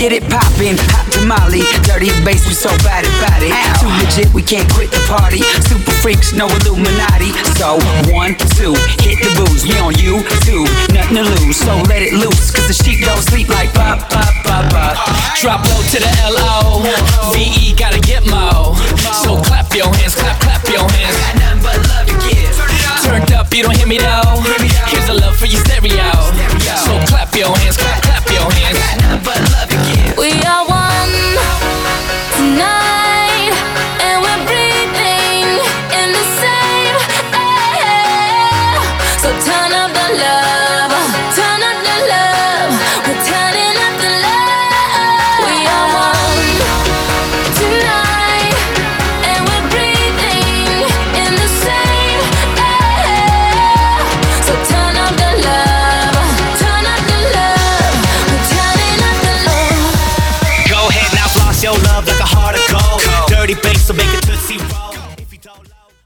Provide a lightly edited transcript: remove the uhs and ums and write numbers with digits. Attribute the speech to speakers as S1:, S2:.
S1: get it poppin', hot tamale, dirty bass, we so bad about it. Too legit, we can't quit the party. Super freaks, no Illuminati. So 1, 2, hit the booze. We on YouTube, nothing to lose. So let it loose, cause the sheep don't sleep like pop, pop, pop, pop.
S2: Drop low to the L-O-V-E, gotta get mo. So clap your hands, clap, clap your hands.
S1: Got nothing but love to give.
S2: Turned up, you don't hear me though.